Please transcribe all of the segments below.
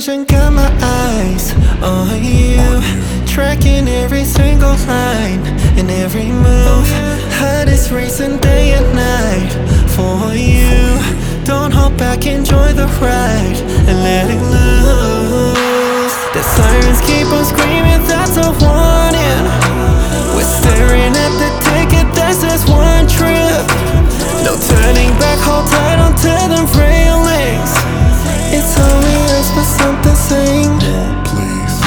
vision, got my eyes on you, tracking every single line and every move. Heart is racing day and night for you. Don't hold back, enjoy the ride and let it loose. The sirens keep on screaming, that's a warning. We're staring at the ticket, that's just one trip. No turning back, hold tight onto the railings. It's only us, but something saying please.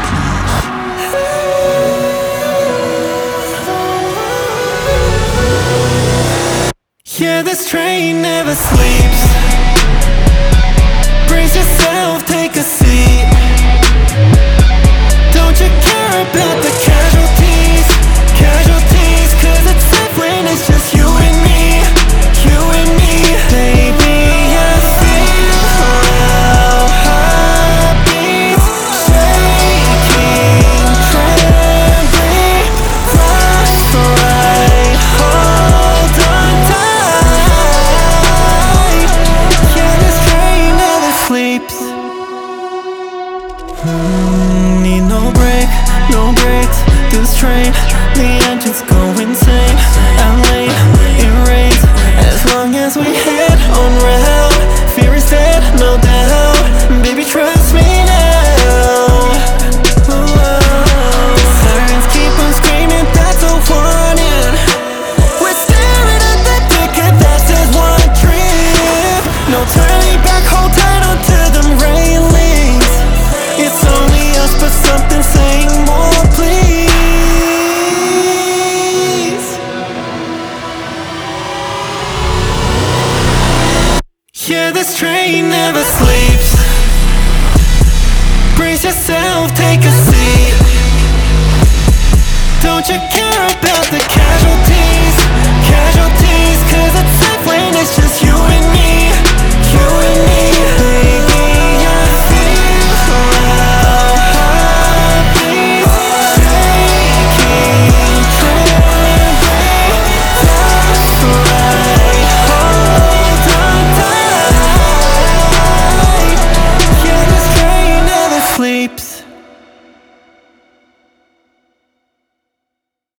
Yeah, this train never sleeps. Brace yourself, take a seat. Don't you care about the casualties? Casualties, cause it's safe when it's just you and me. You and me, baby, I feel our heartbeats shaking, trembling, right, hold on tight. Yeah, this train never sleeps. Need no break, no breaks. This train, the engines go insane. I'm late, it rains. As long as we head on route, fear is dead, no doubt. Baby, trust me now. Sirens keep on screaming, that's a warning. We're staring at the ticket, that's just one trip. No turning back, hold tight onto them railings. It's only us, but something saying more, please. Yeah, this train never sleeps. Brace yourself, take a seat. Don't you care about the casualties?